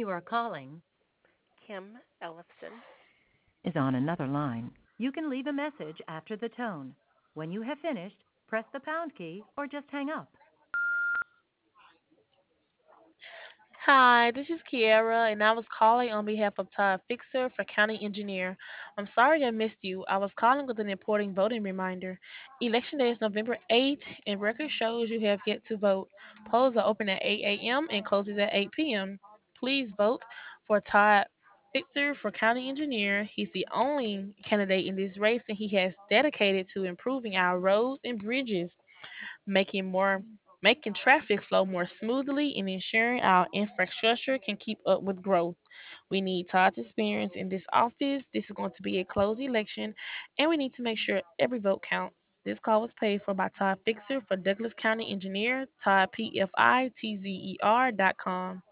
you are calling Kim Ellison. is on another line. You can leave a message after the tone. When you have finished, press the pound key or just hang up. Hi, this is Kiera, and I was calling on behalf of Todd Fixer for County Engineer. I'm sorry I missed you. I was calling with an important voting reminder. Election day is November 8th, and record shows you have yet to vote. Polls are open at 8 a.m. and closes at 8 p.m. Please vote for Todd Fixer for County Engineer. He's the only candidate in this race, and he has dedicated to improving our roads and bridges, making more making traffic flow more smoothly and ensuring our infrastructure can keep up with growth. We need Todd's experience in this office. This is going to be a closed election, and we need to make sure every vote counts. This call was paid for by Todd Fixer for Douglas County Engineer, Todd PFITZER.com.